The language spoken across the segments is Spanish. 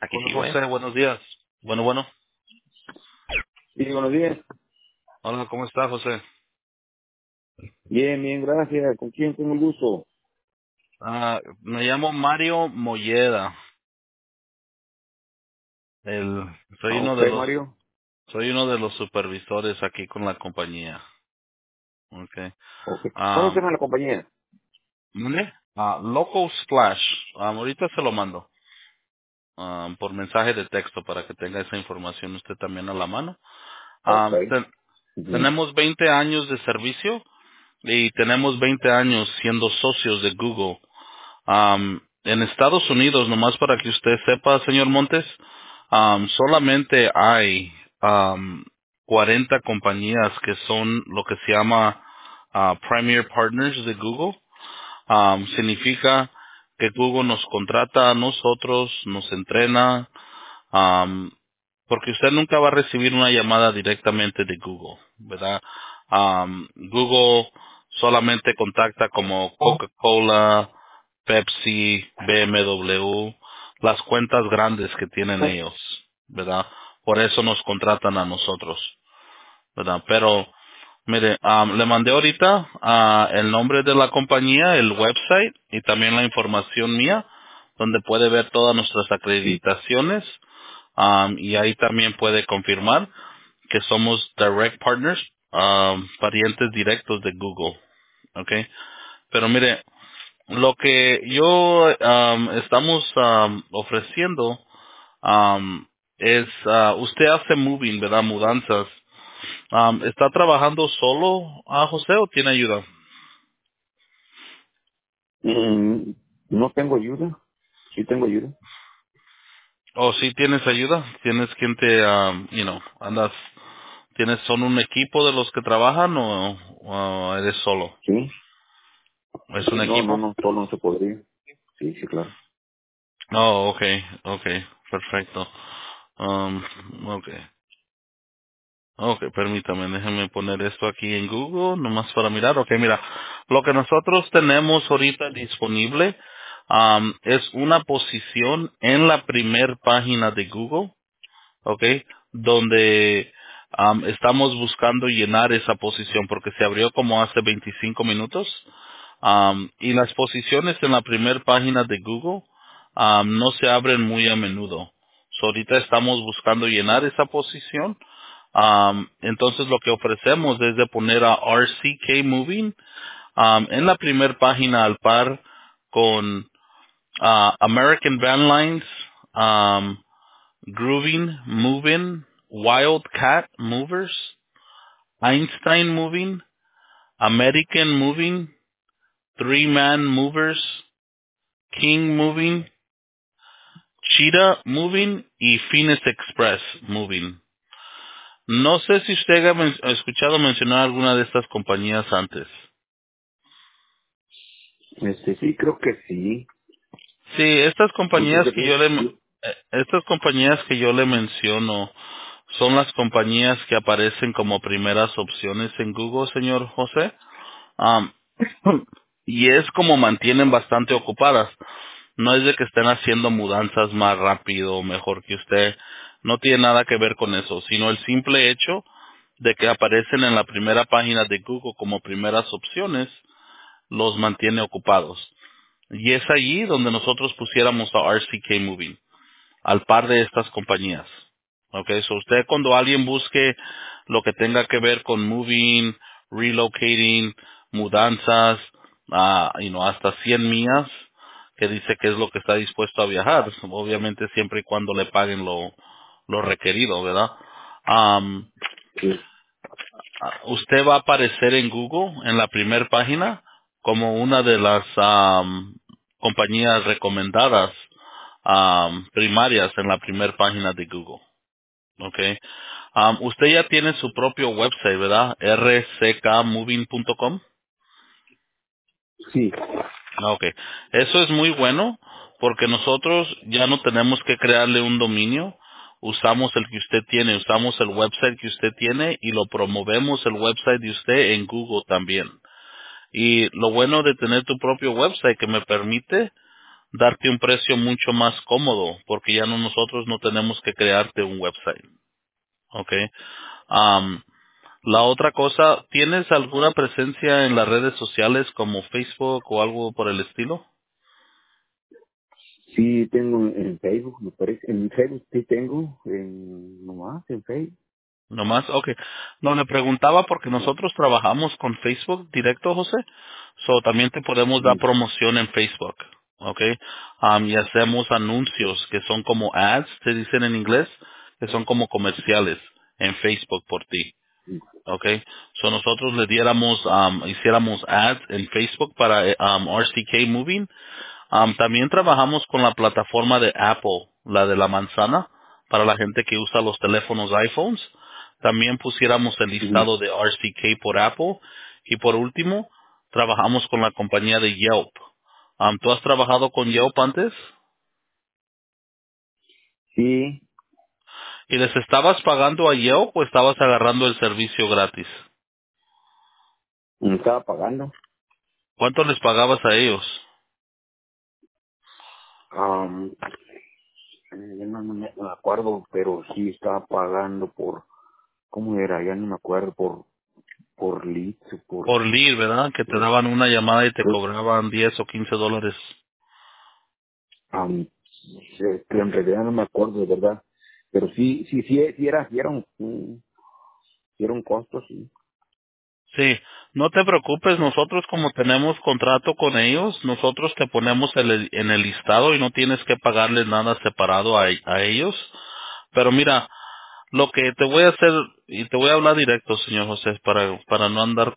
Aquí Hola sí, güey. José, buenos días. Bueno. Sí, buenos días. Hola, ¿cómo está José? Bien, bien, gracias. ¿Con quién tengo el gusto? Me llamo Mario Molleda. Soy Ah, uno ok, de los, Mario. soy uno de los supervisores aquí con la compañía. Okay. Ok. ¿Cómo se Um, llama la compañía? ¿Mande? Local Splash. Ahorita se lo mando. Por mensaje de texto para que tenga esa información usted también a la mano. Ok. Ujú. Tenemos 20 años de servicio y tenemos 20 años siendo socios de Google. En Estados Unidos, nomás para que usted sepa, señor Montes, solamente hay um, 40 compañías que son lo que se llama Premier Partners de Google. Significa que Google nos contrata a nosotros, nos entrena, um, porque usted nunca va a recibir una llamada directamente de Google, ¿verdad? Google solamente contacta como Coca-Cola, Pepsi, BMW, las cuentas grandes que tienen ellos, ¿verdad? Por eso nos contratan a nosotros, ¿verdad? Pero, mire, le mandé ahorita el nombre de la compañía, el website y también la información mía, donde puede ver todas nuestras acreditaciones, y ahí también puede confirmar que somos direct partners, parientes directos de Google, ¿ok? Pero mire, lo que yo estamos ofreciendo es, usted hace moving, ¿verdad? Mudanzas. ¿Está trabajando solo, José, o tiene ayuda? Mm, no tengo ayuda. Sí tengo ayuda. ¿O sí tienes ayuda? ¿Tienes quien te, andas, son un equipo de los que trabajan o eres solo? Sí. ¿Es Sí, un no, no, equipo? no, solo no se podría. Sí, sí, claro. Oh, okay, perfecto. Um, okay. Ok, permítame, déjeme poner esto aquí en Google, nomás para mirar. Ok, mira, lo que nosotros tenemos ahorita disponible es una posición en la primer página de Google, ok, donde estamos buscando llenar esa posición porque se abrió como hace 25 minutos. Y las posiciones en la primera página de Google no se abren muy a menudo. So, ahorita estamos buscando llenar esa posición. Entonces lo que ofrecemos es de poner a RCK Moving en la primera página al par con American Van Lines, Grooving Moving, Wildcat Movers, Einstein Moving, American Moving, Three Man Movers, King Moving, Cheetah Moving y Phoenix Express Moving. No sé si usted ha escuchado mencionar alguna de estas compañías antes. Sí, creo que sí. Sí, estas Sí, creo compañías que que yo sí. estas compañías que yo le menciono son las compañías que aparecen como primeras opciones en Google, señor José. Am, y es como mantienen bastante ocupadas. No es de que estén haciendo mudanzas más rápido o mejor que usted. No tiene nada que ver con eso, sino el simple hecho de que aparecen en la primera página de Google como primeras opciones los mantiene ocupados. Y es allí donde nosotros pusiéramos a RCK Moving, al par de estas compañías. Okay, so usted cuando alguien busque lo que tenga que ver con moving, relocating, mudanzas, hasta 100 millas, que dice que es lo que está dispuesto a viajar, obviamente siempre y cuando le paguen lo requerido, ¿verdad? Um, Sí. Usted va a aparecer en Google en la primera página como una de las compañías recomendadas primarias en la primera página de Google. Okay. Usted ya tiene su propio website, ¿verdad? rckmoving.com. Sí. Ok. Eso es muy bueno porque nosotros ya no tenemos que crearle un dominio. Usamos el que usted tiene, usamos el website que usted tiene y lo promovemos el website de usted en Google también. Y lo bueno de tener tu propio website que me permite darte un precio mucho más cómodo, porque ya no nosotros no tenemos que crearte un website. ¿Ok? Am, la otra cosa, ¿tienes alguna presencia en las redes sociales como Facebook o algo por el estilo? Sí, tengo en Facebook, me parece. En Facebook sí tengo, nomás en Facebook. No más, ok. No, le preguntaba porque nosotros trabajamos con Facebook directo, José. So, también te podemos dar Sí, promoción en Facebook, ok. Y hacemos anuncios que son como ads, se dicen en inglés, que son como comerciales en Facebook por ti, sí, ok. So, nosotros le diéramos, hiciéramos ads en Facebook para RCK Moving. También trabajamos con la plataforma de Apple, la de la manzana, para la gente que usa los teléfonos iPhones. También pusiéramos el sí. listado de RCK por Apple. Y por último, trabajamos con la compañía de Yelp. ¿Tú has trabajado con Yelp antes? Sí, ¿Y les estabas pagando a Yelp o estabas agarrando el servicio gratis? me estaba pagando. ¿Cuánto les pagabas a ellos? Am, ya no me acuerdo, pero sí estaba pagando por, ¿cómo era? Ya no me acuerdo, por leads, Por lead, ¿verdad? Que te por, daban una llamada y te creo, cobraban 10 o 15 dólares. que en realidad no me acuerdo de verdad. Pero sí era un costo, sí. Sí, no te preocupes, nosotros como tenemos contrato con ellos, nosotros te ponemos en el listado y no tienes que pagarles nada separado a ellos. Pero mira, lo que te voy a hacer, y te voy a hablar directo, señor José, para no andar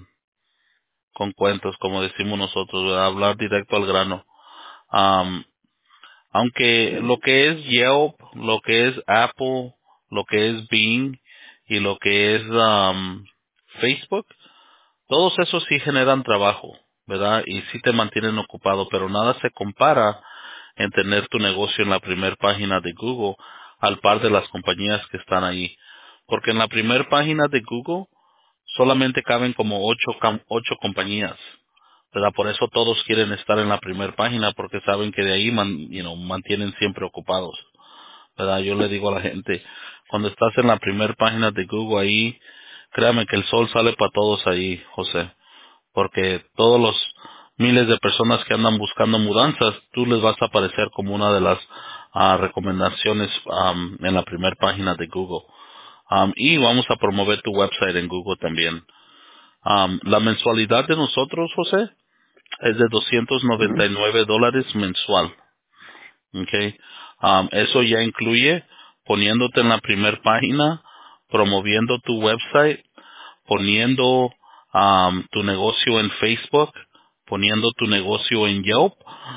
con cuentos, como decimos nosotros, ¿verdad? Hablar directo al grano. Am, Aunque lo que es Yelp, lo que es Apple, lo que es Bing y lo que es Facebook, todos esos sí generan trabajo, ¿verdad? Y sí te mantienen ocupado, pero nada se compara en tener tu negocio en la primera página de Google al par de las compañías que están ahí. Porque en la primera página de Google solamente caben como ocho compañías, ¿verdad? Por eso todos quieren estar en la primera página porque saben que de ahí mantienen siempre ocupados, ¿verdad? Yo le digo a la gente, cuando estás en la primera página de Google ahí, créame que el sol sale para todos ahí, José, porque todos los miles de personas que andan buscando mudanzas, tú les vas a aparecer como una de las recomendaciones en la primera página de Google. Y vamos a promover tu website en Google también. La mensualidad de nosotros, José, es de Ujú. $299 mensual. Okay. Eso ya incluye poniéndote en la primera página, promoviendo tu website, poniendo tu negocio en Facebook, poniendo tu negocio en Yelp,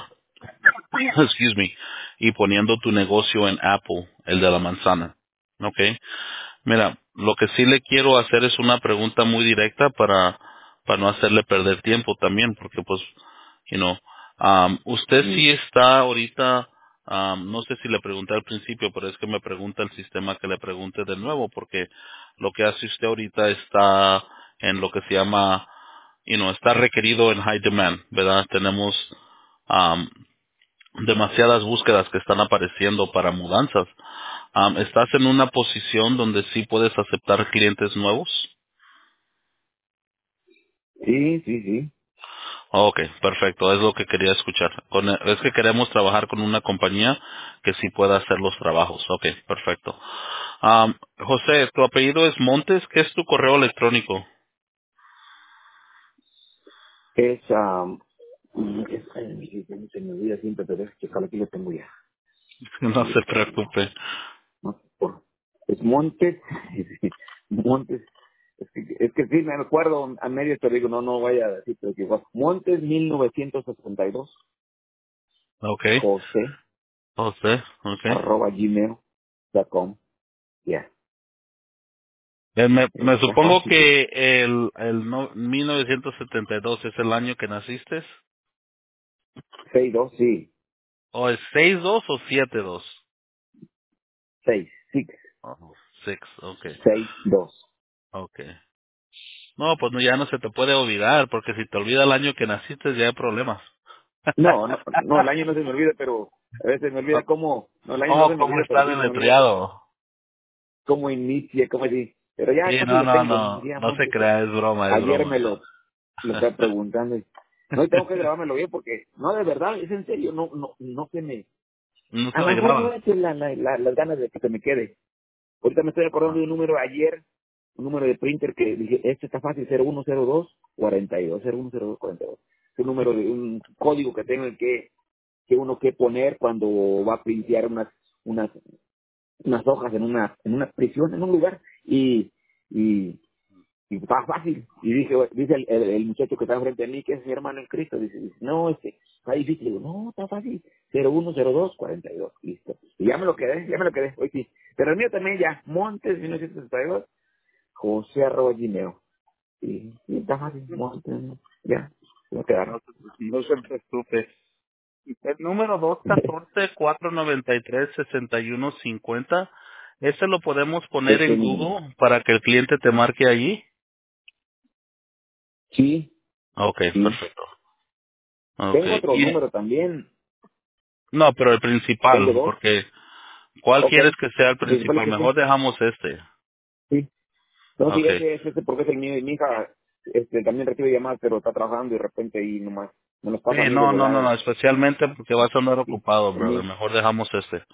excuse me, y poniendo tu negocio en Apple, el de la manzana. Okay. Mira, lo que sí le quiero hacer es una pregunta muy directa para no hacerle perder tiempo también, porque pues, you know, usted Mm. sí está ahorita, no sé si le pregunté al principio, pero es que me pregunta el sistema que le pregunte de nuevo, porque lo que hace usted ahorita está en lo que se llama, está requerido en high demand, ¿verdad? Tenemos um, demasiadas búsquedas que están apareciendo para mudanzas. ¿Estás en una posición donde sí puedes aceptar clientes nuevos? Sí, sí, sí. Ok, perfecto, es lo que quería escuchar. Es que queremos trabajar con una compañía que sí pueda hacer los trabajos. Ok, perfecto. José, tu apellido es Montes, ¿qué es tu correo electrónico? Es, se me olvida siempre, pero es que aquí lo tengo ya. No Déjame se buscarlo. preocupe. No, es Montes, Montes, es que sí me acuerdo a medio, pero digo, no vaya a decir, pero que igual. Montes 1962, Ok, José, José, ok. @gmail.com. Ya, Me eso está supongo fácil. que el 1972 es el año que naciste. 62, sí, ¿O es 62 o 72? 6, 6, Oh, 6, ok. 62. Okay. No, pues no, ya no se te puede olvidar, porque si te olvida el año que naciste ya hay problemas. No, el año no se me olvida, pero a veces me olvida cómo, no, el año no Oh, se me ¿cómo olvida, pero está sí se me olvida deletreado? cómo inicia, cómo así. Pero ya Sí, casi no, lo no, tengo, no, ya no se Montes. crea, es broma, es Ayer broma. me lo estaba preguntando. No, y tengo que grabármelo bien porque, no, de verdad, es en serio, no se me, No a se lo le mejor no graba. es las ganas de que se me quede. Ahorita me estoy acordando de Ah. un número ayer, un número de printer que dije, este está fácil, 0102-42, 0102-42. Es un número de un código que tengo que uno que poner cuando va a printear unas, unas hojas en una prisión, en un lugar, y estaba fácil. Y dice el muchacho que está enfrente de mí, que es mi hermano en Cristo, dice, no, está difícil. Digo, no, está fácil. 0102-42, listo. Y ya me lo quedé, hoy sí. Pero el mío también ya, Montes 1962, José arroba Gmail. Y está fácil, Montes, ya, se lo quedaron. No se preocupe. El número 214-493-6150, ese lo podemos poner Este es en mi número. Google para que el cliente te marque allí. Sí, Ok, sí. perfecto. Ok. Tengo otro número también. No, pero el principal, Tengo dos. porque ¿cuál Ok. quieres que sea el El principal principal? es Mejor este. dejamos este. Sí. No, sí, Ok. ese es este porque es el mío y mi hija también recibe llamadas, pero está trabajando y de repente ahí nomás me los Sí, pasa a mí de no, no, no, volada. no, especialmente porque vas a andar Sí, ocupado, el brother. mío. Mejor dejamos este.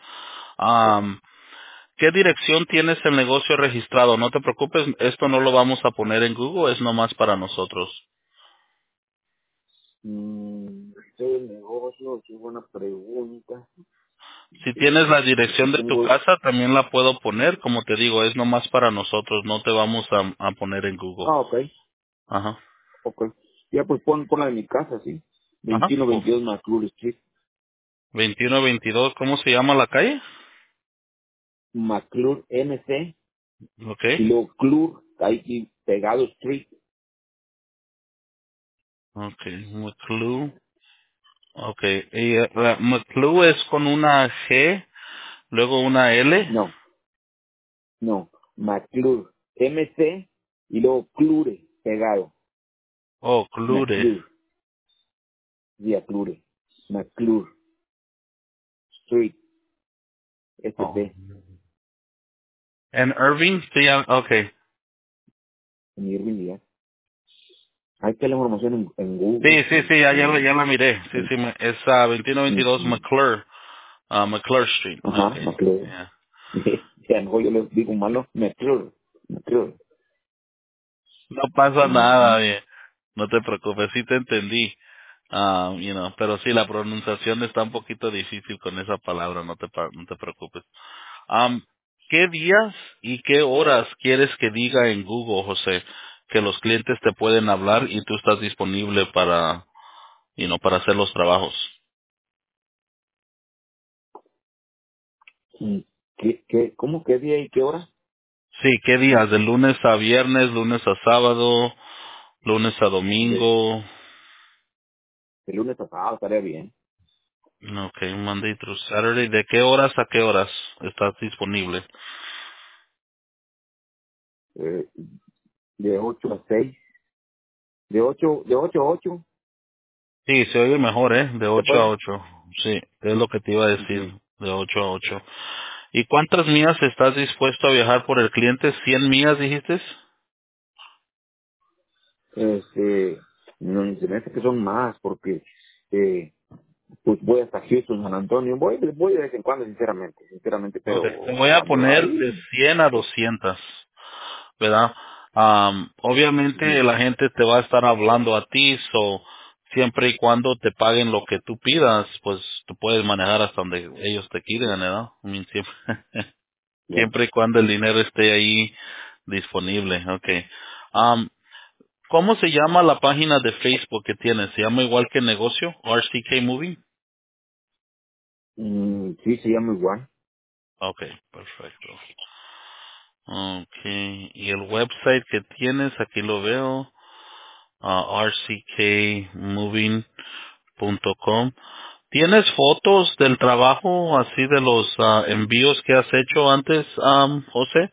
¿Qué dirección tienes el negocio registrado? No te preocupes, esto no lo vamos a poner en Google, es nomás para nosotros. Este el negocio, qué buena pregunta. Si tienes la Aquí dirección de tu tengo, casa, también la puedo poner. Como te digo, es nomás para nosotros, no te vamos a poner en Google. ok, Ajá. ok. Ya pues pon la de mi casa, sí. Ajá. 2122 McClure Street. 2122, ¿cómo se llama la calle? McClure MC Ok. y luego Clure, ahí pegado Street. Ok, McClue. Ok, y la McClue es con una G, luego una L. No, McClure. MC y luego Clure, pegado. Oh, Clure. McClure, vía Clure. McClure Street, Oh. SP, En Irving, sí, ok. en Irving, ya. Ahí está la información en Google. Sí, sí, sí, ya la miré. Sí, sí, es En- 2122 McClure, McClure Street. Ok, Ajá, McClure. yeah. Y a lo mejor yo les digo malo, McClure. McClure. No pasa nada, Ujú. bien. No te preocupes, sí te entendí. Pero sí, la pronunciación está un poquito difícil con esa palabra, no te preocupes. Um, ¿Qué días y qué horas quieres que diga en Google, José, que los clientes te pueden hablar y tú estás disponible para hacer los trabajos? ¿Cómo qué día y qué hora? Sí, ¿qué días? ¿De lunes a viernes, lunes a sábado, lunes a De, domingo? de lunes a sábado estaría bien. Ok, Monday through Saturday. ¿De qué horas a qué horas estás disponible? Eh, de 8 a 6. De ocho a 8. Sí, se oye mejor, ¿eh? De ¿Se 8 a puede? 8. Sí, es lo que te iba a decir, Ujú. de 8 a 8. ¿Y cuántas millas estás dispuesto a viajar por el cliente? ¿100 millas dijiste? No, se me hace que son más porque pues voy hasta Houston, San Antonio, voy de vez en cuando, sinceramente, Ok, pero te voy a cuando poner de ahí, 100 a pues, 200, ¿verdad? Obviamente ujú, la gente te va a estar hablando a ti, so siempre y cuando te paguen lo que tú pidas, pues tú puedes manejar hasta donde ellos te quieran, ¿verdad? I mean, siempre, ya. siempre y cuando el dinero esté ahí disponible, okay. ¿Cómo se llama la página de Facebook que tienes? ¿Se llama igual que el negocio? RCK Moving. Sí, se llama igual. Okay, perfecto. Okay, y el website que tienes, aquí lo veo, rckmoving.com. ¿Tienes fotos del trabajo, así de los envíos que has hecho antes, José?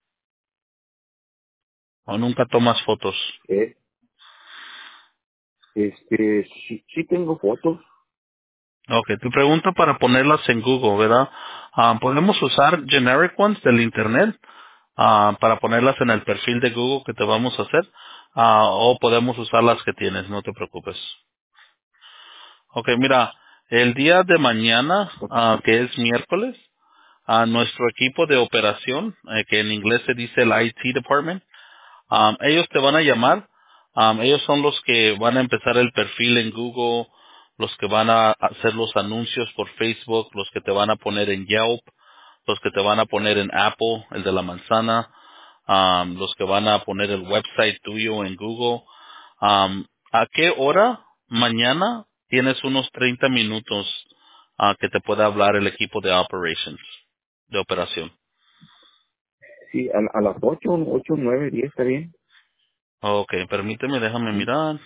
¿O nunca tomas fotos? Eh, Sí, sí tengo fotos. Ok, tu pregunta para ponerlas en Google, ¿verdad? Podemos usar generic ones del Internet para ponerlas en el perfil de Google que te vamos a hacer, o podemos usar las que tienes, no te preocupes. Ok, mira, el día de mañana, que es miércoles, nuestro equipo de operación, que en inglés se dice el IT Department, ellos te van a llamar. Ellos son los que van a empezar el perfil en Google, los que van a hacer los anuncios por Facebook, los que te van a poner en Yelp, los que te van a poner en Apple, el de la manzana, los que van a poner el website tuyo en Google. ¿A qué hora mañana tienes unos 30 minutos que te pueda hablar el equipo de operations, de operación? Sí, a las 8, 9, 10, ¿está bien? Ok, permíteme, déjame Sí, mirar.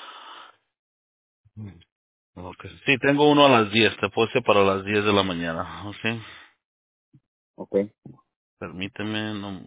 Okay. Sí, tengo uno a las 10. Te puse para las 10 de la mañana. Ok. ok. Permíteme. No.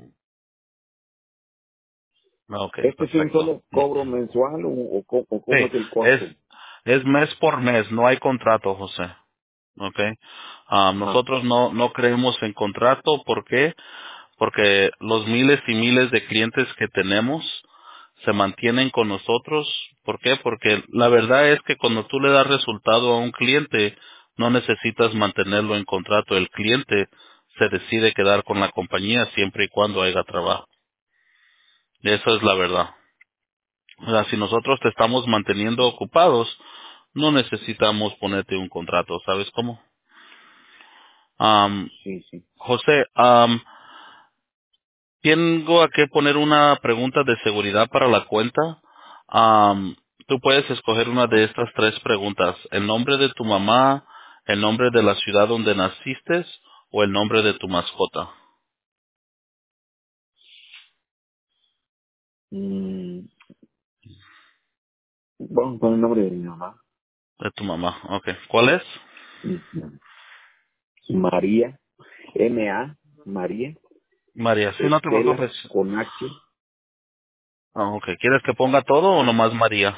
No, ok, ¿Este es un perfecto. solo cobro mensual o Sí, cómo es el es, costo? es mes por mes. No hay contrato, José. Ok. Ajá. Nosotros no creemos en contrato. ¿Por qué? Porque los miles y miles de clientes que tenemos se mantienen con nosotros. ¿Por qué? Porque la verdad es que cuando tú le das resultado a un cliente, no necesitas mantenerlo en contrato. El cliente se decide quedar con la compañía siempre y cuando haya trabajo. Y eso es la verdad. O sea, si nosotros te estamos manteniendo ocupados, no necesitamos ponerte un contrato. ¿Sabes cómo? Sí, sí. José, tengo que poner una pregunta de seguridad para la cuenta. Tú puedes escoger una de estas tres preguntas. El nombre de tu mamá, el nombre de la ciudad donde naciste o el nombre de tu mascota. Mm, vamos con el nombre de mi mamá. De tu mamá. Ok. ¿Cuál es? Ujú. María, M-A, María, María. Sí, no te Estela, preocupes. con H, Ok. ¿Quieres que ponga todo o ah, nomás María?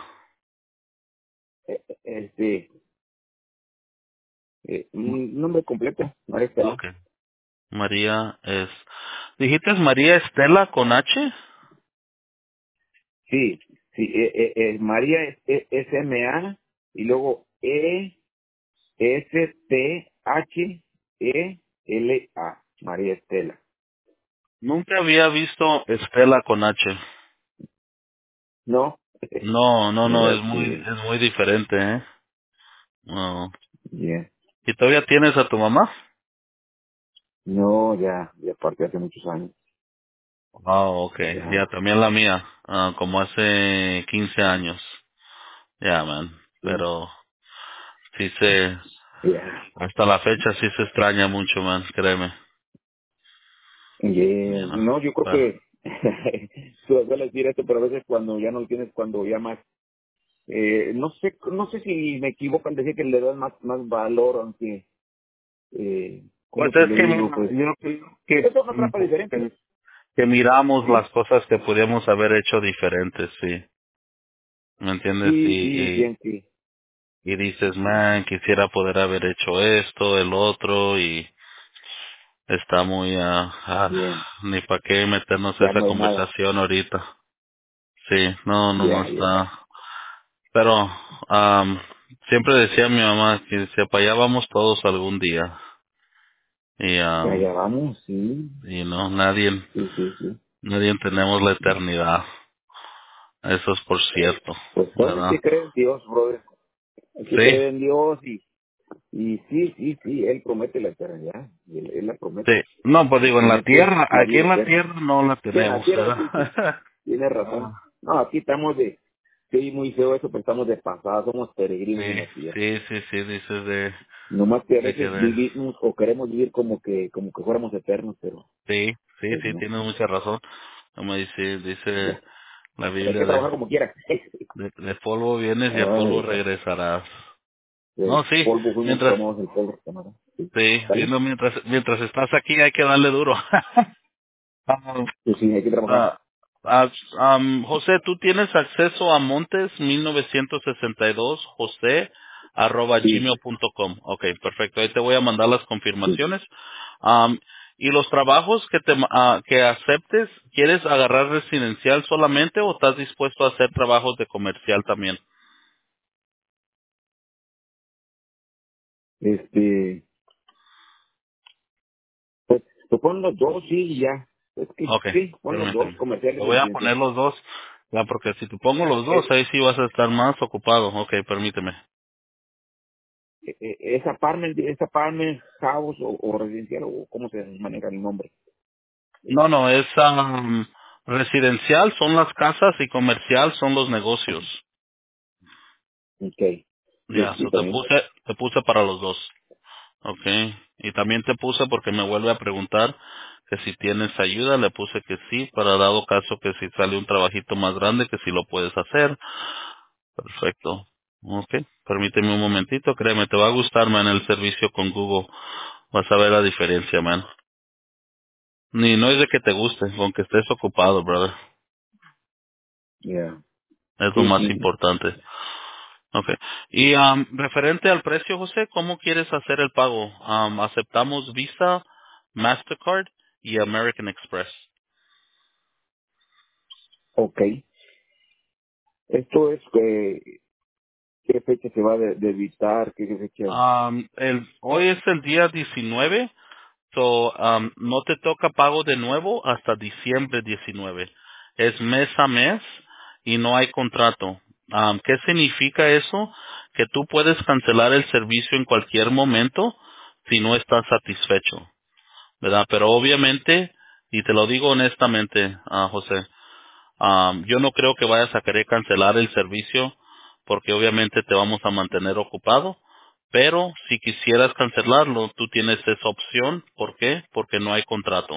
nombre completo, María Estela. Ok. María es... ¿Dijiste María Estela con H? Sí, sí, María es M-A y luego Estela, María Estela. Nunca había visto Estela con H. No, No, mira, es muy diferente, ¿eh? No. ya. ¿Y todavía tienes a tu mamá? No, ya partí hace muchos años. Ah, okay. Ya, Ya, también la mía, como hace 15 años. Ya, man. sí, Pero sí se, ya. hasta la fecha sí se extraña mucho, man, créeme. Yeah. You know. No, yo creo Pero, que suele decir esto, pero a veces cuando ya no lo tienes, cuando ya más, no sé si me equivoco al decir que le das más valor, aunque, pues ¿cómo te es lo que digo? mira, Pues, yo creo que, eso no atrapa diferente. que miramos las cosas que podíamos haber hecho diferentes, sí. ¿Me entiendes? Sí, sí, Y dices, man, quisiera poder haber hecho esto, el otro, y está muy, bien, ni para qué meternos a ya esa no hay nada, conversación ahorita. Sí, no ya, está. Pero, siempre decía mi mamá que decía, para allá vamos todos algún día. Y, ya vamos, sí, y no, sí. nadie tenemos la eternidad. Eso es por cierto, Pues todo hay ¿verdad? que creer en Dios, brother, hay que Sí, creer en Dios y sí, Él promete la eternidad, y él la sí. promete. No, pues digo, en la Promete tierra, la aquí vida en la eterna. tierra no la Sí, en la tenemos, tierra, sí, ¿verdad? tienes razón. No, aquí estamos sí, muy feo eso, pero estamos de pasada, somos peregrinos en Sí, la tierra. sí, dices Nomás que a de que veces vivimos o queremos vivir como que fuéramos eternos, pero pues sí, no, tienes mucha razón. Como dice ya. la Hay Biblia que trabajar como quiera. de polvo vienes y a polvo Ay, regresarás. del No, sí, polvo fuimos mientras, tomados, el polvo tomado. Sí, sí, ¿sale? no, mientras estás aquí hay que darle duro. Ah, Pues sí, hay que ah, trabajar. José, ¿tú tienes acceso a Montes 1962 José Sí, @gmail.com? Ok, perfecto. Ahí te voy a mandar las sí. confirmaciones. Y los trabajos que aceptes, ¿quieres agarrar residencial solamente o estás dispuesto a hacer trabajos de comercial también? Este, pues pon los dos, sí, y ya. Es que Ok, sí, pon los dos, permíteme. comerciales Te y voy a poner residencial. los dos, ya, porque si te pongo los dos, Eh, ahí sí vas a estar más ocupado. Ok, permíteme. esa apartment house o residencial o cómo se maneja el nombre. No, no, es residencial son las casas y comercial son los negocios. Ok, Ya, sí, sí, so también. te puse para los dos. Okay. Y también te puse porque me vuelve a preguntar que si tienes ayuda, le puse que sí, para dado caso que si sale un trabajito más grande, que si lo puedes hacer. Perfecto. Okay. Permíteme un momentito, créeme, te va a gustar, man, el servicio con Google. Vas a ver la diferencia, man. Ni no es de que te guste, aunque estés ocupado, brother. Ya, Es lo sí, más sí. importante. Okay. Y referente al precio, José, ¿cómo quieres hacer el pago? Aceptamos Visa, Mastercard y American Express. Ok. Esto es qué fecha se va de evitar, qué fecha. Hoy es el día 19, so no te toca pago de nuevo hasta diciembre 19. Es mes a mes y no hay contrato. ¿Qué significa eso? Que tú puedes cancelar el servicio en cualquier momento si no estás satisfecho. ¿Verdad? Pero obviamente, y te lo digo honestamente, José, yo no creo que vayas a querer cancelar el servicio porque obviamente te vamos a mantener ocupado, pero si quisieras cancelarlo, tú tienes esa opción. ¿Por qué? Porque no hay contrato.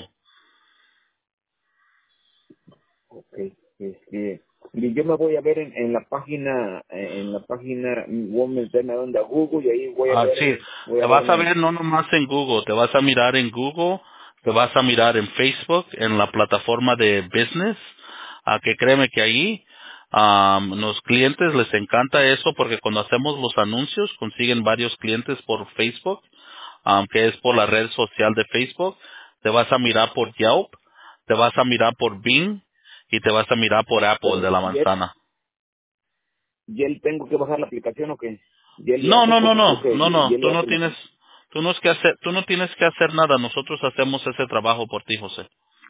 Ok. Y yo me voy a ver en la página, voy a meterme donde a Google y ahí Sí, voy te a vas a verme. ver no nomás en Google, te vas a mirar en Google, te vas a mirar en Facebook, en la plataforma de business, a que créeme que ahí los clientes les encanta eso porque cuando hacemos los anuncios consiguen varios clientes por Facebook, que es por la red social de Facebook, te vas a mirar por Yelp, te vas a mirar por Bing y te vas a mirar por Apple, el Pero de la manzana. y él tengo que bajar la aplicación o qué. Y él le No, hace no, no, porque no, no, y no. él le hace la. Tú no tienes que hacer nada. Nosotros hacemos ese trabajo por ti, José.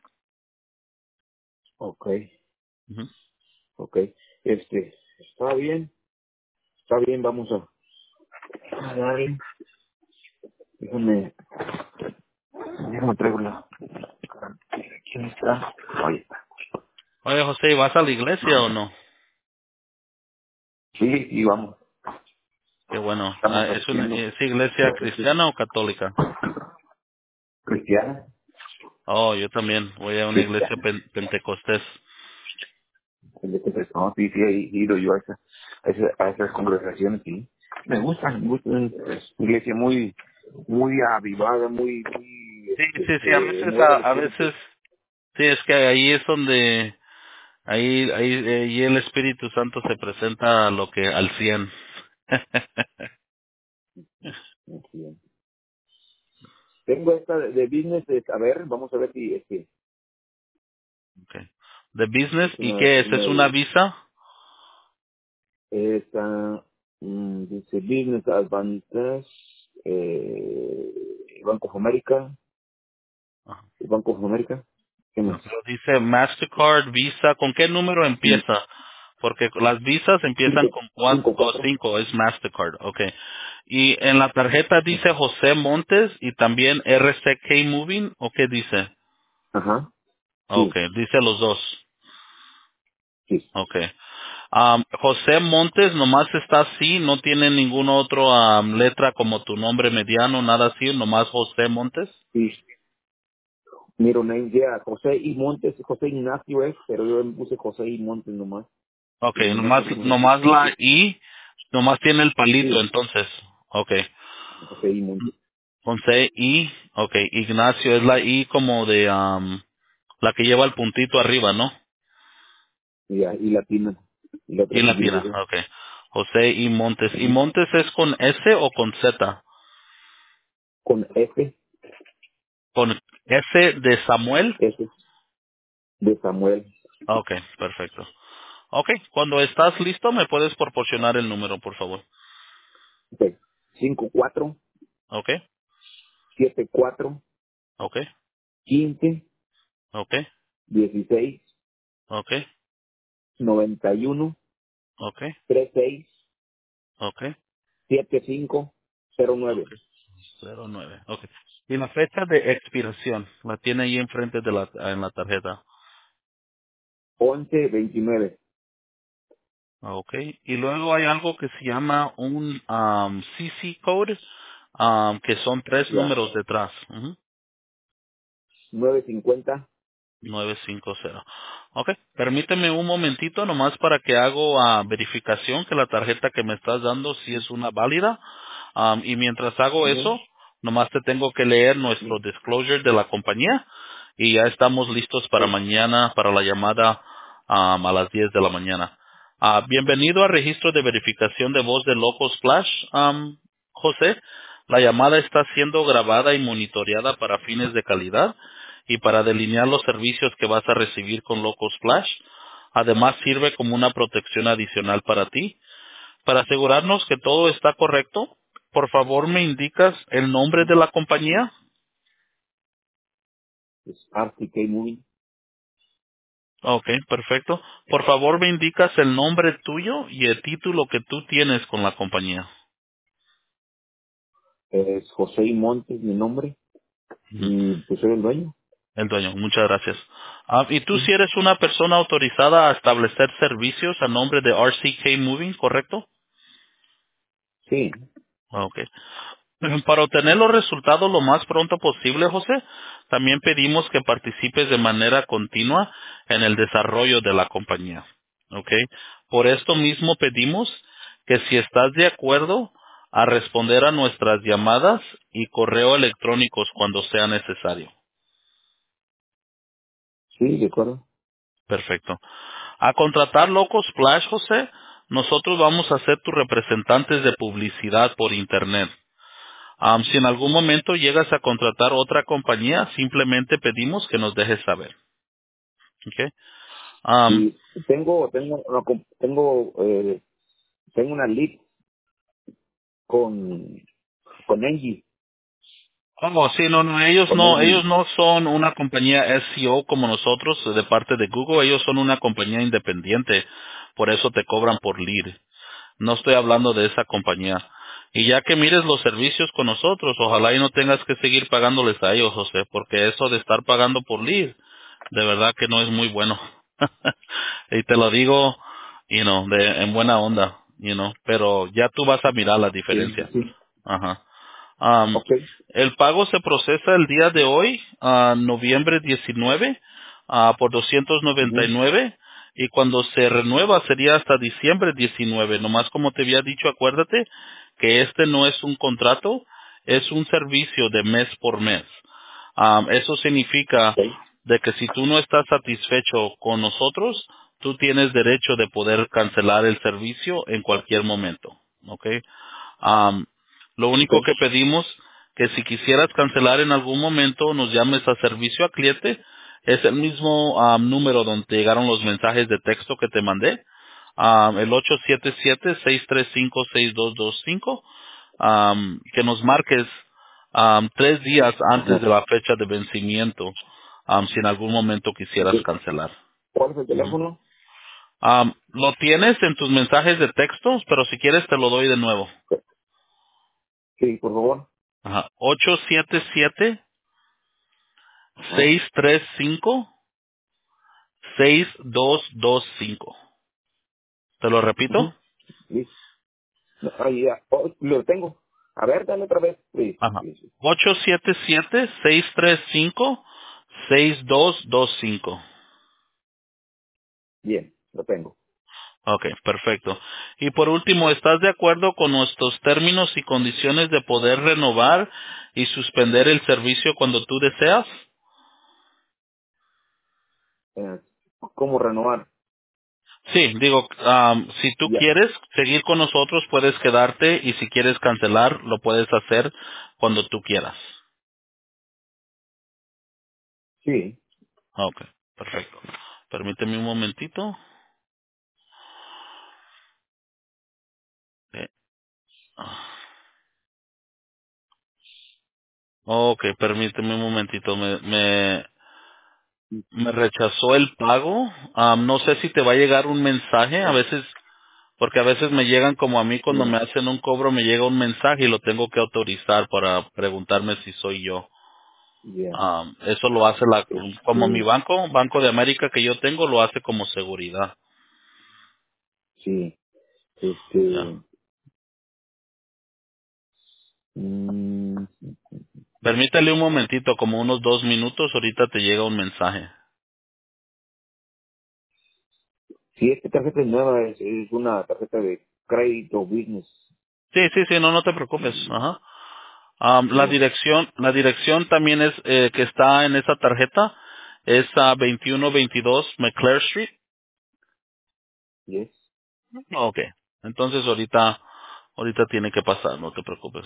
Ok, Ujú. ok. Está bien, vamos a darle. Déjame, déjame traigo ¿quién está? Ahí está. Oye, José, ¿vas a la iglesia o no? Sí, y vamos. Qué bueno. Estamos haciendo ¿Es iglesia cristiana o católica? cristiana. Oh, yo también. Voy a una iglesia Cristiana. pentecostés. No, sí, sí, he ido yo a esas congregaciones, sí. Me gustan, es una iglesia muy avivada, Sí, sí, sí. A veces, mueve el espíritu. sí, es que ahí es donde, ahí el Espíritu Santo se presenta a lo que al 100. Sí. Tengo esta de business, a ver, vamos a ver si Okay. ¿De business? ¿Y es qué es? ¿Es una una visa? esta, dice Business Advantage, Banco of America, Banco of America, ¿qué No, más? pero dice Mastercard, Visa, ¿con qué número Cin- empieza? Porque las visas empiezan Cinco, con 4 cinco, o cuatro, 5, es Mastercard, okay. Y en la tarjeta dice José Montes y también RCK Moving, ¿o qué dice? ajá, sí, Okay, dice los dos. sí, Okay. José Montes nomás está así, no tiene ninguna otra letra como tu nombre mediano, nada así, nomás José Montes. sí. Miro name, ya, José y Montes, José Ignacio es, pero yo me puse José y Montes nomás, y Okay, nomás es nomás la I, nomás tiene el palito sí, entonces. Okay. José y Montes, Con C, I, okay, Ignacio es la I como de la que lleva el puntito arriba, ¿no? y Latina. Y la otra Y es Y. Latina, ok. José y Montes. ¿Y Ujú. Montes es con S o con Z? Con F, Con S de Samuel. S de Samuel. Ok, perfecto. Ok, cuando estás listo me puedes proporcionar el número, por favor. Ok. 54 Ok, 74 ok, 15 ok, 16 ok, 91 ok, 36 ok, 75 ok. 09 09, ok. Y la fecha de expiración, la tiene ahí enfrente de en la tarjeta. 11 29. Ok. Y luego hay algo que se llama un CC code, que son tres Ya. números detrás. Ujú. 950. 950. Ok. Permíteme un momentito nomás para que hago verificación que la tarjeta que me estás dando sí es una válida. Y mientras hago Ujú. eso, nomás te tengo que leer nuestro Ujú. disclosure de la compañía y ya estamos listos para Sí. mañana, para la llamada a las 10 de la mañana. Bienvenido al registro de verificación de voz de Loco Splash, José. La llamada está siendo grabada y monitoreada para fines de calidad y para delinear los servicios que vas a recibir con Loco Splash. Además, sirve como una protección adicional para ti. Para asegurarnos que todo está correcto, por favor me indicas el nombre de la compañía. Es RTK Movie. Ok, perfecto. Por favor me indicas el nombre tuyo y el título que tú tienes con la compañía. Es José y Montes, mi nombre. Ujú. Y pues soy el dueño. El dueño, muchas gracias. Y tú Sí. si eres una persona autorizada a establecer servicios a nombre de RCK Moving, ¿correcto? Sí. Ok. Para obtener los resultados lo más pronto posible, José, también pedimos que participes de manera continua en el desarrollo de la compañía. ¿Ok? Por esto mismo pedimos que si estás de acuerdo a responder a nuestras llamadas y correo electrónicos cuando sea necesario. Sí, de acuerdo. Perfecto. A contratar Locos Splash, José, nosotros vamos a ser tus representantes de publicidad por Internet. Si en algún momento llegas a contratar otra compañía, simplemente pedimos que nos dejes saber. ¿Ok? Y tengo una lead con, Engie. Oh, sí, no, ellos Con no, Engie. ellos no son una compañía SEO como nosotros de parte de Google, ellos son una compañía independiente, por eso te cobran por lead. No estoy hablando de esa compañía. Y ya que mires los servicios con nosotros, ojalá y no tengas que seguir pagándoles a ellos, José, porque eso de estar pagando por lead, de verdad que no es muy bueno. Y te lo digo, en buena onda, pero ya tú vas a mirar la Sí, sí, diferencia. sí. Ajá. Am, Ok. el pago se procesa el día de hoy, noviembre 19, por Ujú. 299, y cuando se renueva sería hasta diciembre 19. Nomás como te había dicho, acuérdate que este no es un contrato, es un servicio de mes por mes. Eso significa Ok. de que si tú no estás satisfecho con nosotros, tú tienes derecho de poder cancelar el servicio en cualquier momento. ¿Ok? Am, lo Ok. único que pedimos que si quisieras cancelar en algún momento nos llames a servicio a cliente. Es el mismo número donde te llegaron los mensajes de texto que te mandé. El 877-635-6225. Que nos marques 3 días antes Ajá. de la fecha de vencimiento, si en algún momento Ok. quisieras cancelar. ¿Cuál es el Ujú. teléfono? Lo tienes en tus mensajes de texto, pero si quieres te lo doy de nuevo. Sí, por favor. Ajá. 877 Ajá. 635 6225. ¿Te lo repito? Ujú. Listo. No, ahí ya. Oh, lo tengo. A ver, dale otra vez. Sí, Ajá. sí, sí. 877-635-6225. Bien, lo tengo. Ok, perfecto. Y por último, ¿estás de acuerdo con nuestros términos y condiciones de poder renovar y suspender el servicio cuando tú deseas? Eh, ¿Cómo renovar? Sí, digo, si tú Ya, quieres seguir con nosotros, puedes quedarte y si quieres cancelar, lo puedes hacer cuando tú quieras. sí. Ok, perfecto. Permíteme un momentito. Eh, Ok, permíteme un momentito. Me rechazó el pago. No sé si te va a llegar un mensaje. A veces, porque a veces me llegan como a mí cuando me Ya, hacen un cobro, me llega un mensaje y lo tengo que autorizar para preguntarme si soy yo. ya. Eso lo hace como mi Este, Banco de América que yo tengo, lo hace como seguridad. sí. Ya. Mm, Permítale un momentito, como unos 2 minutos, ahorita te llega un mensaje. sí, esta tarjeta es nueva, es una tarjeta de crédito business. Sí, sí, sí, no, no te preocupes. Y, Ajá. ya, La dirección también es que está en esa tarjeta es a 2122 McClare Street. yes. Ok. Entonces ahorita tiene que pasar, no te preocupes.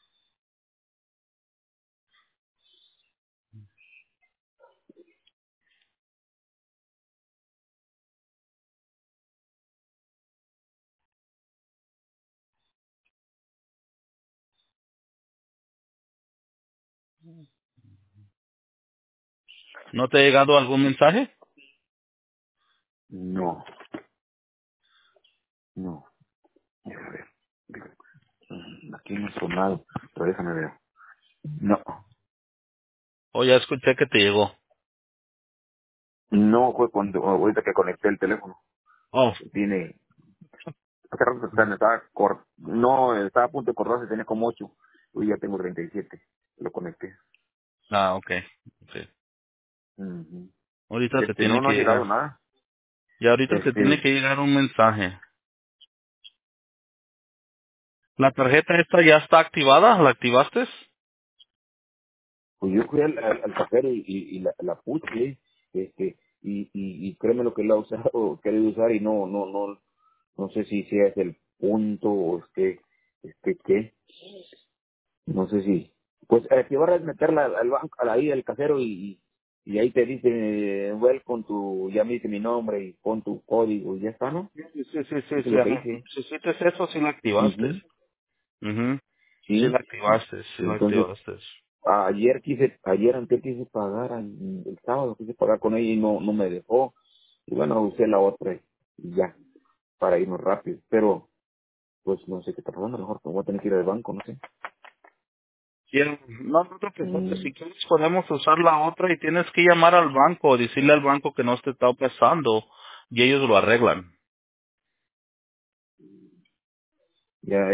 ¿No te ha llegado algún mensaje? No, no. Déjame ver. Aquí no he sonado, pero déjame ver. No, O ya escuché que te llegó. no fue cuando, ahorita que conecté el teléfono. Oh, Tiene, hace rato no, estaba a punto de cortarse, tenía como 8. Hoy ya tengo 37. Lo conecté. ok. Okay. Ujú. Ahorita te tiene No, no que ha llegado llegar. nada. Y ahorita te tiene Este, que llegar un mensaje. ¿La tarjeta esta ya está activada? ¿La activaste? pues yo fui al cajero y la puse, y créeme lo que la he usado, querido usar y no sé si sea es el punto o qué, no sé si, pues que vas a meterla al banco, ahí al cajero y ahí te dice, welcome tu, ya me dice mi nombre y pon tu código y ya está, ¿no? Sí, sí, sí, sí, sí, Eso es sí, lo que ajá. hice. Si hiciste eso, sí la activaste. Ujú. Ujú. Sí la Sí, activaste, sí la entonces activaste. antes quise pagar el sábado, quise pagar con ella y no me dejó. Y bueno, usé la otra y ya, para irnos rápido. Pero, pues no sé qué está pasando, a lo mejor voy a tener que ir al banco, no sé. Sí, no te preocupes, Mm, si quieres podemos usar la otra y tienes que llamar al banco, decirle al banco que no te está pasando y ellos lo arreglan. ya,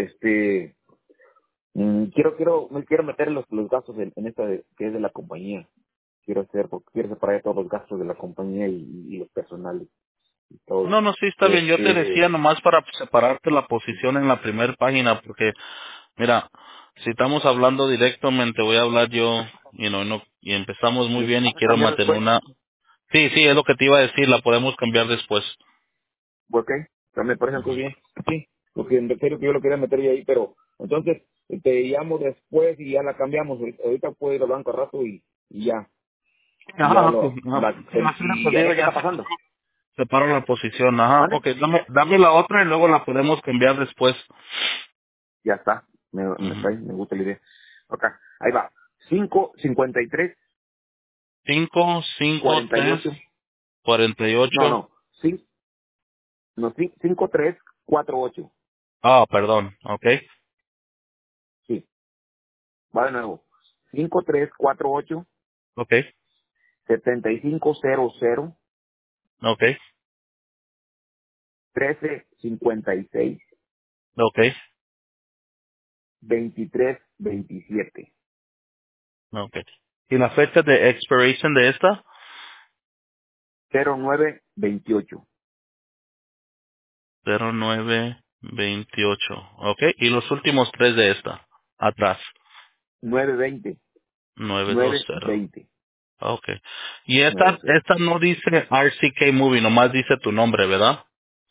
me quiero meter los gastos en esta que es de la compañía. Porque quiero separar todos los gastos de la compañía y los personales y todo. No, no, sí, está bien. Yo te Este, decía nomás para separarte la posición en la primera página, porque, mira, si estamos hablando directamente, voy a hablar yo, no, y empezamos muy ¿lo bien y vas a quiero cambiar mantener después? una... Sí, sí, es lo que te iba a decir, la podemos cambiar después. Ok, me parece muy bien. Sí, porque en serio que yo lo quería meter ya ahí, pero entonces te llamo después y ya la cambiamos. Ahorita puedo ir al banco al rato y ya. Y ya Ajá, pues, sí, así le y a digo, ver qué ya está pasando. separo la posición, ajá. ¿Vale? Ok, dame la otra y luego la podemos cambiar después. Ya está. Ujú. Me gusta la idea. Ok, ahí va. 553 5, 5, 3, 48. 48. No, no. Sí, no, 5348. Ah, perdón, ok, Sí, va de nuevo. 5348 ok, 7500 ok, 1356 ok, 2327. ok. ¿Y la fecha de expiration de esta? 0928. 0928, ok. ¿Y los últimos tres de esta? Atrás, 920. 920, 920. ok. Y esta 920. no dice RCK Movie, nomás dice tu nombre, ¿verdad?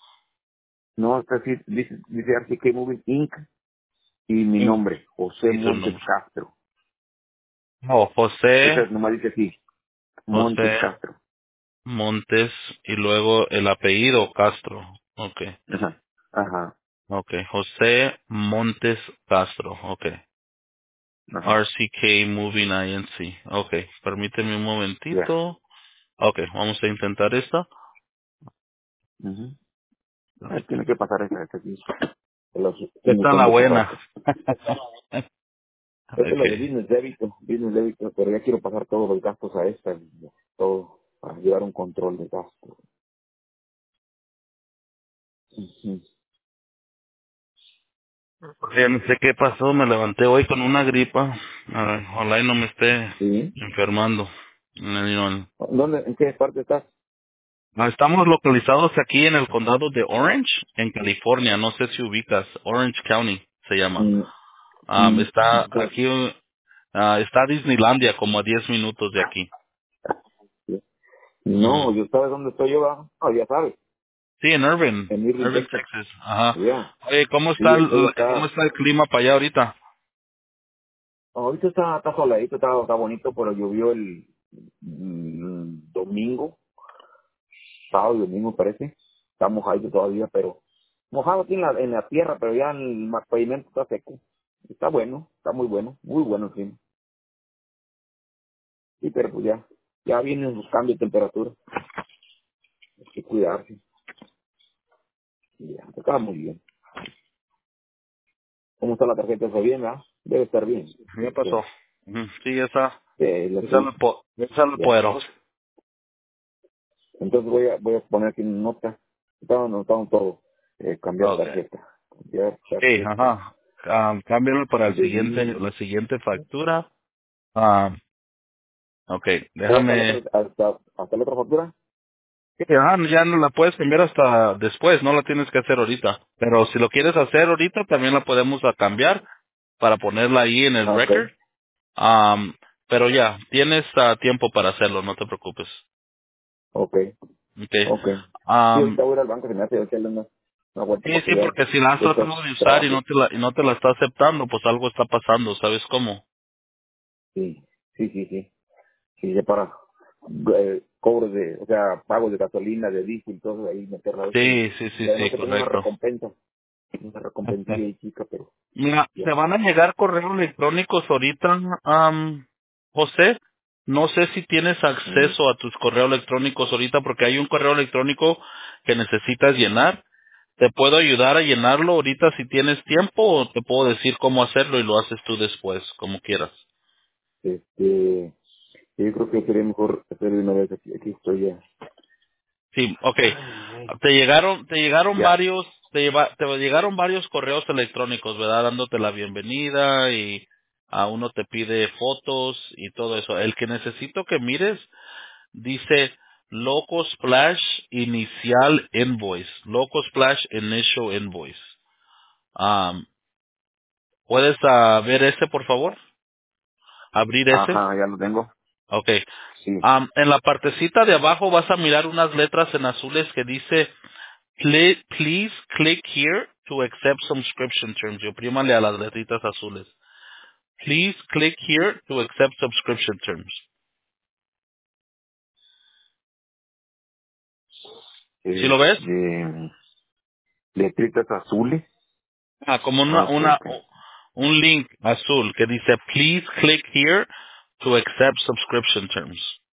No, está así, dice RCK Moving Inc. y mi Mm. nombre, José Y su Montes nombre. Castro. Oh, Esa José, nomás dice así, Montes José Castro. Montes y luego el apellido Castro. Okay. Ajá. Ajá. Okay. José Montes Castro. Okay. Ajá. RCK Moving INC. Okay. Permíteme un Ya. momentito. Okay. Vamos a intentar esta. Ujú. Tiene Permíteme. que pasar esa aquí. Sí me Esta es la esconde su buena. rato. Esta es la de Okay. business débito, pero ya quiero pasar todos los gastos a esta, todo, para llevar un control de gastos. Ujú. Ya no sé qué pasó. Me levanté hoy con una gripa. Ojalá y no me esté Sí. enfermando. No. ¿Dónde, en qué parte estás? Estamos localizados aquí en el condado de Orange, en California. No sé si ubicas. Orange County se llama. Mm, mm, Está pues, aquí, está Disneylandia como a 10 minutos de aquí. sí. Ujú. No, yo sabes dónde estoy yo, ¿verdad? Ah, ya sabes, Sí, en Irving, en Irving, Irving, Texas. Texas. Ajá. Ya. Oye, Sí, estoy cómo acá. está el clima para allá ahorita? Ahorita está soladito, está bonito, pero llovió el domingo, sábado y domingo parece. Está mojado todavía, pero mojado aquí en la tierra, pero ya el pavimento está seco. Está bueno, está muy bueno el clima. Sí, pero pues ya vienen los cambios de temperatura. Hay que cuidarse. Y ya, está muy bien. ¿Cómo está la tarjeta? ¿Está bien, verdad? Debe estar bien. ¿Qué Sí, pasó? Ujú. Sí, lo que hice. esa lo Ya. puedo. Entonces voy a poner aquí una nota. Estaba anotando todo. Cambiar Okay. tarjeta. Cambiar Sí, tarjeta. ajá. Cámbialo para el siguiente, Debit. la siguiente factura. Ah, okay, ¿O hasta la otra, déjame. hasta la otra factura? Sí, ajá, ya no la puedes cambiar hasta después, no la tienes que hacer ahorita. Pero si lo quieres hacer ahorita, también la podemos cambiar para ponerla ahí en el Ah, ok. record. Um, pero ya, tienes tiempo para hacerlo, no te preocupes. Ok. Okay. Ok. Sí, Um, ahorita voy a ir al banco. Se me hace hacerle una vuelta sí, para que sí, vean porque si la has estos tratado de usar trabajos. y no te la está aceptando, pues algo está pasando, ¿sabes cómo? Sí, sí, sí, sí. Sí, ya para cobros de, o sea, pagos de gasolina, de diésel, todo ahí meterla a ver si. Sí, sí, Y sí, además sí, que tengo correcto. una recompensilla y chica, pero Mira, ya. te van a llegar correos electrónicos ahorita, José. No sé si tienes Mm, acceso a tus correos electrónicos ahorita porque hay un correo electrónico que necesitas llenar. Te puedo ayudar a llenarlo ahorita si tienes tiempo o te puedo decir cómo hacerlo y lo haces tú después, como quieras. yo creo que sería mejor hacer de una vez aquí estoy ya. Sí, okay. Ay, Te llegaron ya, varios, te llegaron varios correos electrónicos, ¿verdad? Dándote la bienvenida y a uno te pide fotos y todo eso. El que necesito que mires dice Loco Splash Inicial Invoice. Loco Splash Initial Invoice. Um, ¿Puedes ver ese, por favor? Abrir ese. ajá, ya lo tengo. Okay. Sí, En la partecita de abajo vas a mirar unas letras en azules que dice Please click here to accept subscription terms. Y oprímale a las letritas azules. Please click here to accept subscription terms. ¿Sí lo ves? de letritas azules. Como Ah, ok, ok. un link azul que dice Please click here to accept subscription terms.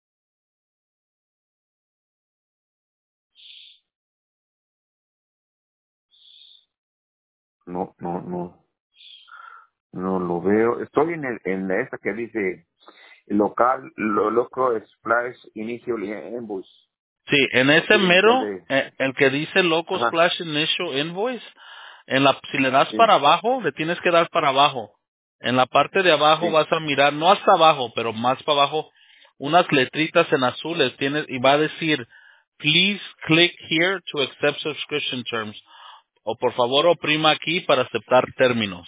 No, no lo veo. Estoy en esa que dice local, loco splash inicio invoice. Sí, en ese Quiero inicial mero, de, el que dice Loco ajá, Splash Initial Invoice, si le das sí, para abajo, le tienes que dar para abajo. En la parte de abajo sí. vas a mirar, no hasta abajo, pero más para abajo, unas letritas en azules y va a decir, please click here to accept subscription terms. O por favor oprima aquí para aceptar términos.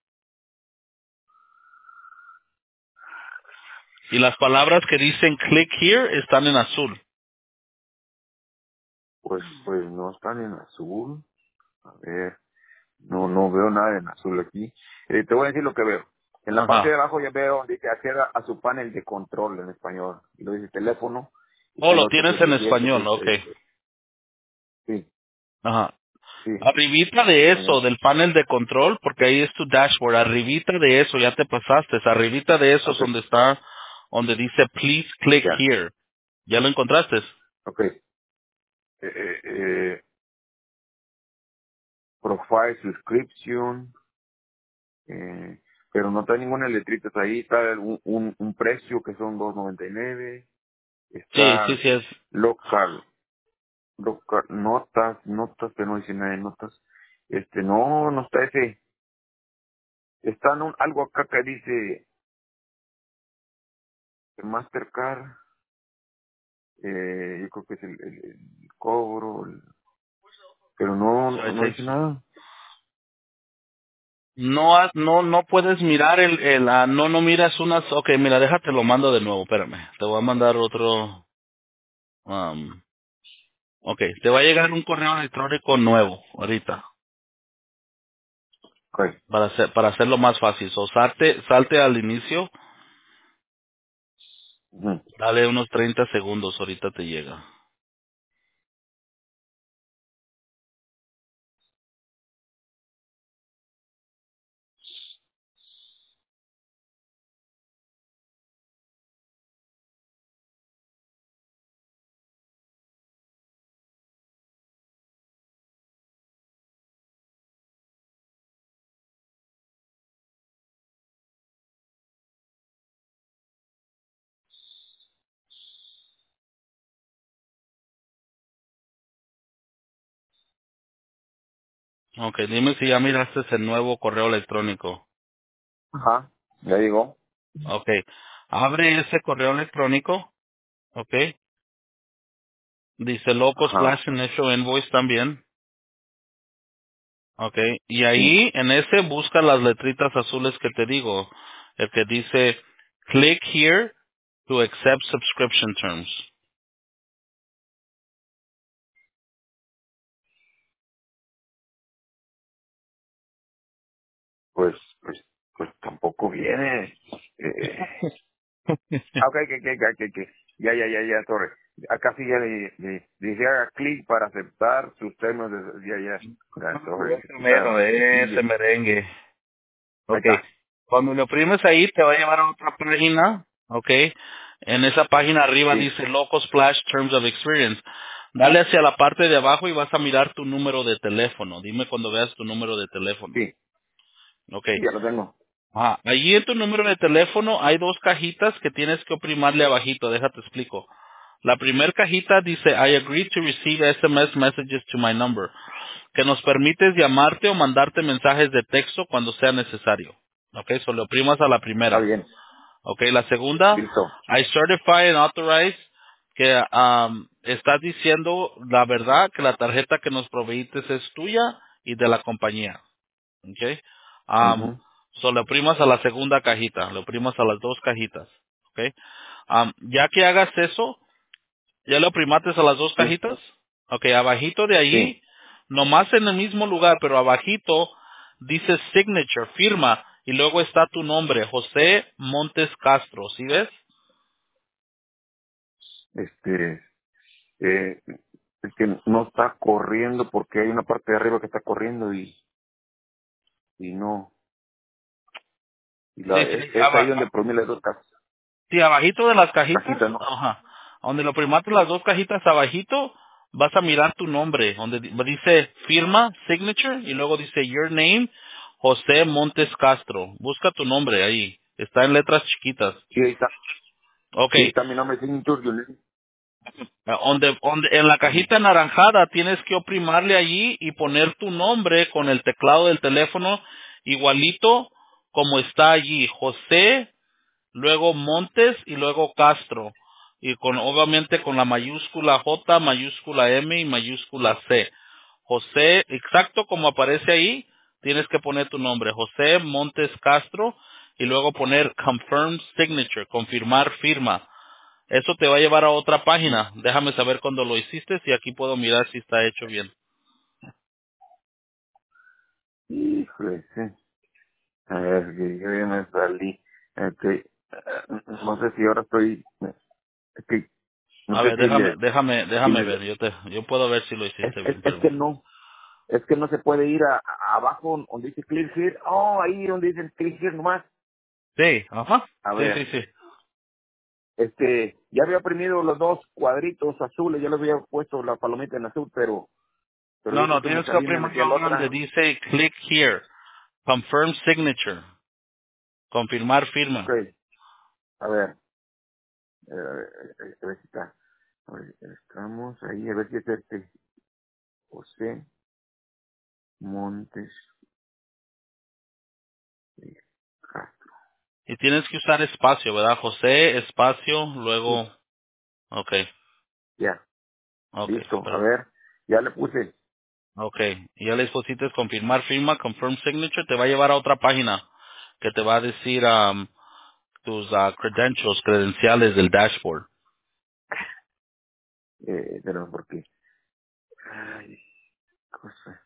Y las palabras que dicen click here están en azul. Pues no están en azul. A ver, no veo nada en azul aquí. Te voy a decir lo que veo. En la parte de Ajá. abajo ya veo, dice acceda a su panel de control en español. Y lo dice teléfono, y Oh, están lo los tienes en 817, español, ok. sí, Ajá. sí, Arribita de eso, español. del panel de control, porque ahí es tu dashboard, arribita de eso, ya te pasaste, arribita de eso es Ok, donde está, donde dice please click ya, here. ¿Ya lo encontraste? ok. Eh, profile subscription, pero no trae ninguna letrita ahí, está un precio que son 2.99, Sí, sí, está sí es. local, notas, pero no dice nada de notas. No está ese, está algo acá que dice Mastercard, yo creo que es el cobro, pero no dice nada. No, no puedes mirar no miras unas, ok, mira, déjate lo mando de nuevo, espérame, te voy a mandar otro, um, ok, te va a llegar un correo electrónico nuevo, ahorita, Ok, para hacerlo más fácil, salte al inicio, ujú, dale unos 30 segundos, ahorita te llega. Ok, dime si ya miraste el nuevo correo electrónico. ajá, ya digo, Ok, abre ese correo electrónico, ok, dice Loco ajá, Splash Initial Invoice también. Okay, y sí, ahí en ese busca las letritas azules que te digo, el que dice click here to accept subscription terms. pues, pues, pues tampoco viene. Ok, que, ya, sorry. Acá sí ya dice haga clic para aceptar sus términos ya, sorry, Ese está, mero, ese sigue. merengue. Ahí Okay, está, cuando lo oprimes ahí te va a llevar a otra página, okay. En esa página arriba sí, dice Loco Splash Terms of Experience. Dale hacia la parte de abajo y vas a mirar tu número de teléfono. Dime cuando veas tu número de teléfono. sí, Okay. ya lo tengo. Allí en tu número de teléfono hay dos cajitas que tienes que oprimarle abajito. Déjate explico. La primera cajita dice I agree to receive SMS messages to my number, que nos permites llamarte o mandarte mensajes de texto cuando sea necesario. Ok, solo oprimas a la Está primera. bien, Ok, la segunda, listo. I certify and authorize, que estás diciendo la verdad que la tarjeta que nos proveíste es tuya y de la compañía. Okay. Ujú, Le oprimas a la segunda cajita, le oprimas a las dos cajitas. Okay. Ya que hagas eso, ya le oprimates a las dos sí, cajitas. Okay, abajito de sí, ahí, nomás en el mismo lugar, pero abajito dice signature, firma, y luego está tu nombre, José Montes Castro, ¿sí ves? este, es que no está corriendo porque hay una parte de arriba que está corriendo y no, Sí, es ahí donde promí las dos sí, abajito de las cajitas, cajitas, ¿no? ajá, donde lo primaste las dos cajitas abajito, vas a mirar tu nombre, donde dice firma, signature, y luego dice your name, José Montes Castro. Busca tu nombre ahí, está en letras chiquitas. Sí, ahí está. Ok, Sí, está mi nombre, Signature Julián. en la Ujú. cajita anaranjada tienes que oprimarle allí y poner tu nombre con el teclado del teléfono igualito como está allí, José luego Montes y luego Castro. Y obviamente con la mayúscula J, mayúscula M y mayúscula C. José, exacto como aparece ahí, tienes que poner tu nombre, José Montes Castro, y luego poner confirm signature, confirmar firma. Eso te va a llevar a otra página. Déjame saber cuándo lo hiciste y aquí puedo mirar si está hecho bien. Híjole, sí. A ver, que yo ya me salí. No sé si ahora estoy... Es que no A sé ver, si si déjame le... ver. Yo puedo ver si lo hiciste bien, Es que permíteme. no. Es que no se puede ir abajo donde dice Clear Here. Oh, ahí donde dice Clear Here nomás. Sí, ajá. A Sí, sí, ver, sí. ya había oprimido los dos cuadritos azules, ya les había puesto la palomita en azul, pero No, yo creo no, que me tienes que salí y me oprimir metí a la donde otra. dice click here. Confirm signature. Confirmar Ok, firma. a ver, a ver si está. A ver, estamos ahí, a ver si es José Montes de Castro. Y tienes que usar espacio, ¿verdad? José, espacio, Sí, luego... Ok, ya, ok, listo, a pero... ver, ya le puse. Ok, y ya le pusiste confirmar firma, confirm signature, te va a llevar a otra página que te va a decir tus credentials, credenciales del dashboard. Pero porque, ay, cosa,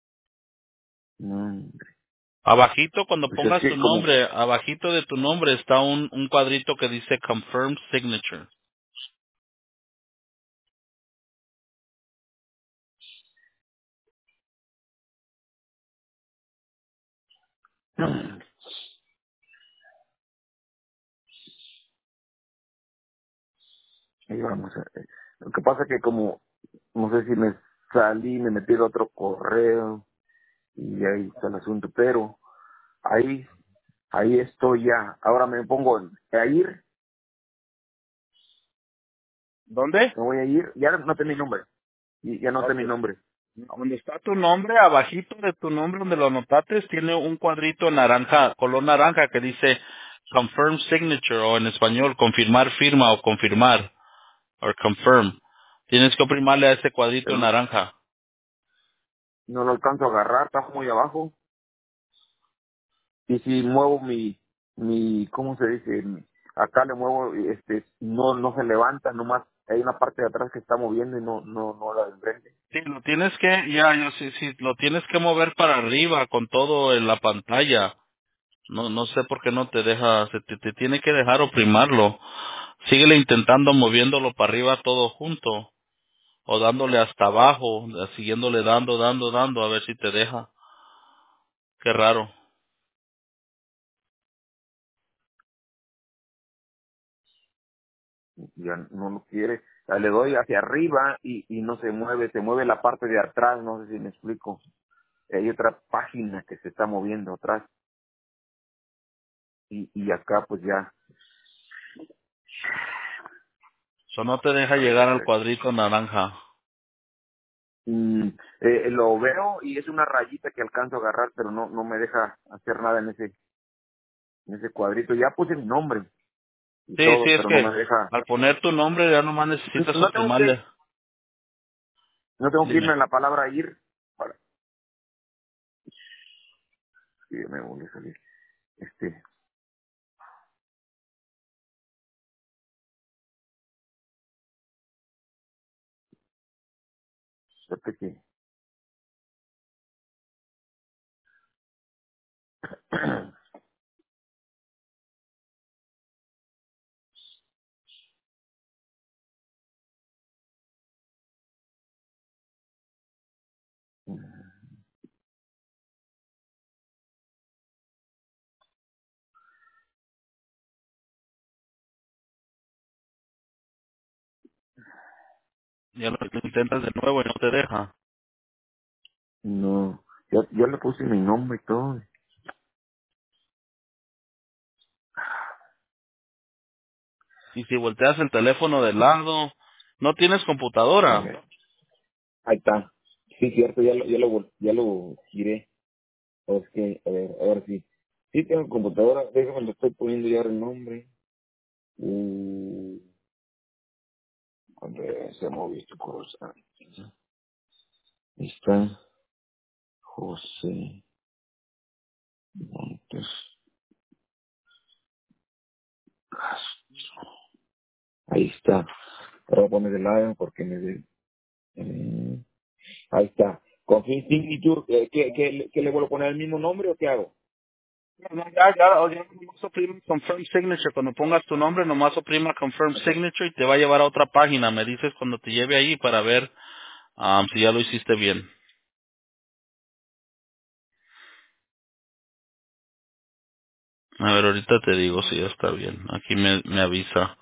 no, Abajito, cuando pues es pongas tu que como, nombre, abajito de tu nombre está un cuadrito que dice confirm signature. ahí vamos, lo que pasa que como, no sé si me salí, me metí en otro correo, y ahí está el asunto, pero ahí estoy ya, ahora me pongo a ir, ¿Dónde? me voy a ir, ya no tengo mi nombre, y ya no tengo Ok. mi nombre. Donde está tu nombre, abajito de tu nombre, donde lo anotaste, tiene un cuadrito naranja, color naranja, que dice confirm signature, o en español, confirmar firma o confirmar, o confirm. Tienes que oprimarle a ese cuadrito Pero no, naranja. no lo alcanzo a agarrar, está muy abajo. Y si muevo ¿cómo se dice? Acá le muevo, no se levanta, nomás hay una parte de atrás que está moviendo y no la de enfrente. Sí, lo tienes que, sí, sí, lo tienes que mover para arriba con todo en la pantalla. No sé por qué no te deja, te tiene que dejar oprimarlo. Síguele intentando moviéndolo para arriba todo junto. O dándole hasta abajo, siguiéndole dando, a ver si te deja. Qué raro. Ya no lo quiere. O sea, le doy hacia arriba y no se mueve la parte de atrás, no sé si me explico. Hay otra página que se está moviendo atrás y acá pues ya. Eso no te deja A llegar al ver, cuadrito naranja. mm, lo veo y es una rayita que alcanzo a agarrar, pero no me deja hacer nada en ese cuadrito. Ya puse mi nombre y Sí, sí, todo, es pero no que me deja. al poner tu nombre ya nomás necesitas No tengo oprimarle. no tengo que irme Dime. en la palabra ir para sí, me voy a salir. Este, Suerte que Ya lo intentas de nuevo y no te deja. no, yo le puse mi nombre y todo. Y si volteas el teléfono de lado, no tienes A computadora. ver, ahí está. Sí, cierto, ya lo giré. O es que, a ver, ahora sí. Sí tengo computadora, déjame le estoy poniendo ya el nombre. A ver, se movió esta cosa. Ahí está José Montes Castro. Ahí está. Ahora voy a poner el lado porque ahí está. Con Signature, ¿qué le vuelvo a poner el mismo nombre o qué hago? No, ya nomás oprima Confirm Signature. Cuando pongas tu nombre, nomás oprima Confirm Ok. Signature y te va a llevar a otra página. Me dices cuando te lleve ahí para ver si ya lo hiciste bien. A ver, ahorita te digo si ya está bien. Aquí me avisa.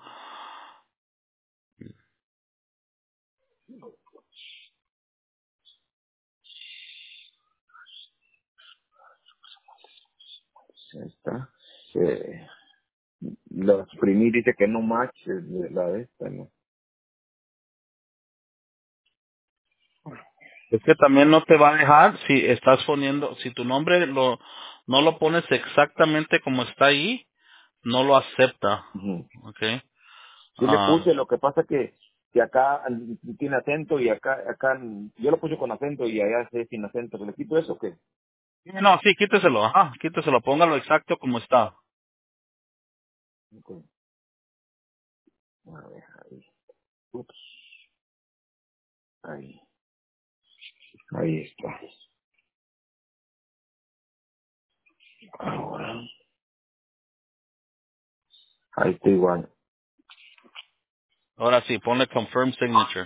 Ya está. Eh, lo exprimí, dice que no match la de esta, ¿no? Es que también no te va a dejar si estás poniendo, si tu nombre no lo pones exactamente como está ahí, no lo acepta. Ujú. Okay. Sí le Ah, puse, lo que pasa que acá tiene acento y acá, yo lo puse con acento y allá es sin acento. ¿Le quito eso o qué? no, sí, quíteselo, ajá, quíteselo, póngalo exacto como está. Ok. A ver, ahí. Ups, ahí está. Ahora, ahí está igual. Ahora sí, ponle confirm signature.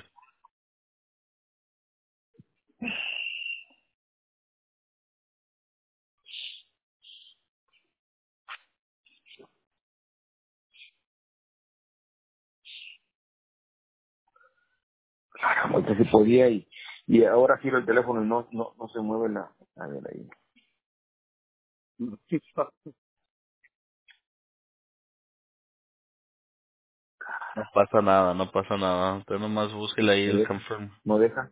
Caramba, entonces sí podía y ahora giro el teléfono y no se mueve a ver ahí. No pasa nada, no pasa nada. Usted nomás búsquele ahí ¿Me el deja? confirm. ¿No deja?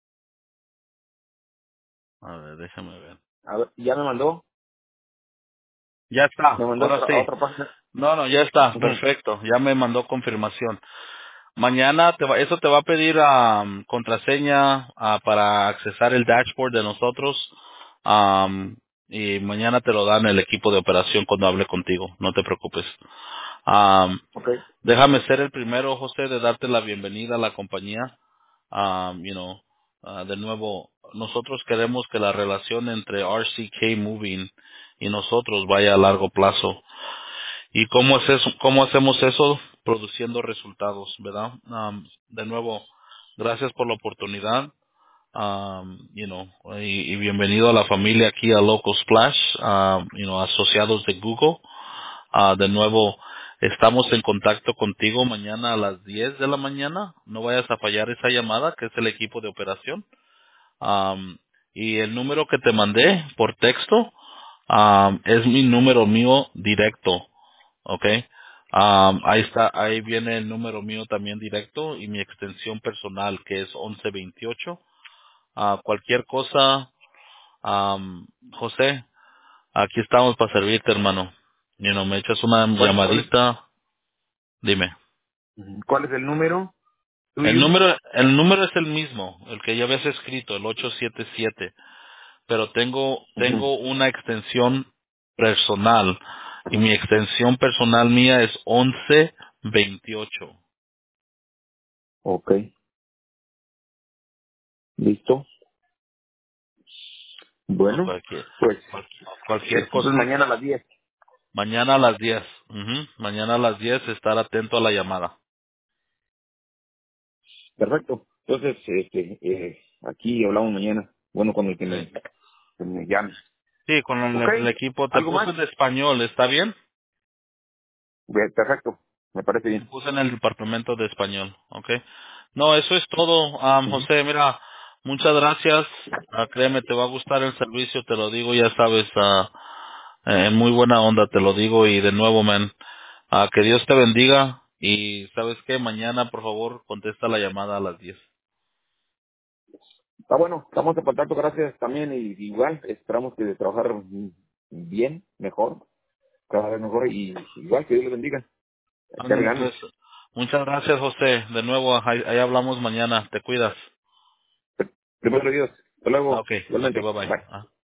A ver, déjame ver. A ver, ¿ya me mandó? Ya está, ¿Me mandó ahora a sí. otra página? No, ya está, Ujú. perfecto. Ya me mandó confirmación. Mañana eso te va a pedir contraseña para accesar el dashboard de nosotros. Y mañana te lo dan el equipo de operación cuando hable contigo. No te preocupes. Am, Ok. Déjame ser el primero, José, de darte la bienvenida a la compañía. De nuevo, nosotros queremos que la relación entre RCK Moving y nosotros vaya a largo plazo. ¿Y cómo es eso? ¿Cómo hacemos eso? Produciendo resultados, ¿verdad? De nuevo, gracias por la oportunidad. Y bienvenido a la familia aquí a Local Splash, asociados de Google. De nuevo, estamos en contacto contigo mañana a las 10 de la mañana. No vayas a fallar esa llamada, que es el equipo de operación. Y el número que te mandé por texto, es mi número mío directo. ¿Ok? Ahí está, ahí viene el número mío también directo y mi extensión personal, que es 1128. Cualquier cosa, José, aquí estamos para servirte, hermano. Me echas una ¿Cuál llamadita. Dime. cuál es el número El tuyo? número, el número es el mismo, el que ya habías escrito, el 877, pero Ujú. tengo una extensión personal y mi extensión personal mía es 1128. Ok, listo. So, Bueno, pues cualquier entonces cosa, mañana a las 10. mañana a las 10. Mañana a las 10 estar atento a la llamada. Perfecto. Entonces, aquí hablamos mañana. Bueno, con el Sí. que me llame. Sí, con Ok, el equipo, te ¿algo puse más? en español, ¿está bien? Bien, perfecto, me parece Te bien. puse en el departamento de español, ¿ok? No, eso es todo, Ujú. José. Mira, muchas gracias. Créeme, te va a gustar el servicio, te lo digo, ya sabes, en muy buena onda te lo digo y de nuevo, man, que Dios te bendiga y sabes qué, mañana por favor contesta la llamada a las 10. Está bueno, estamos en contacto, gracias también. Y igual, esperamos que trabajar bien, mejor, cada vez mejor. Y igual, que Dios le bendiga. Echar Ándale, ganas. pues. Muchas gracias, José. De nuevo, ahí hablamos mañana. Te cuidas. Primero Dios. Hasta luego. Ok, Igualmente. bye bye. Bye.